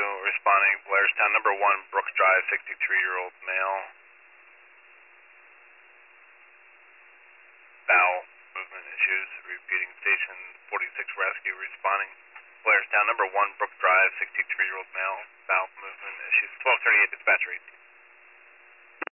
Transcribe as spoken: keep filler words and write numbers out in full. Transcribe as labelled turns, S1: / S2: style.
S1: responding, Blairstown, number one, Brooks Drive, sixty-three-year-old male. Bowel movement issues, repeating station forty-six rescue, responding, Blairstown, number one, Brooks Drive, sixty-three-year-old male, bowel movement issues, twelve thirty-eight dispatch rate.